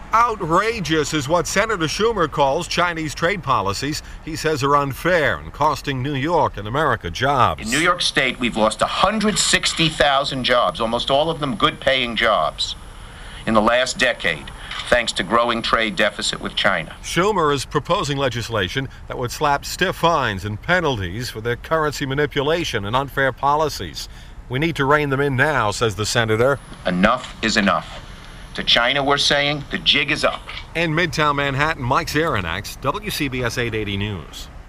Outrageous is what Senator Schumer calls Chinese trade policies he says are unfair and costing New York and America jobs. In New York State, we've lost 160,000 jobs, almost all of them good-paying jobs, in the last decade, thanks to growing trade deficit with China. Schumer is proposing legislation that would slap stiff fines and penalties for their currency manipulation and unfair policies. We need to rein them in now, says the senator. Enough is enough. To China, we're saying the jig is up. In Midtown Manhattan, Mike Zeranax, WCBS 880 News.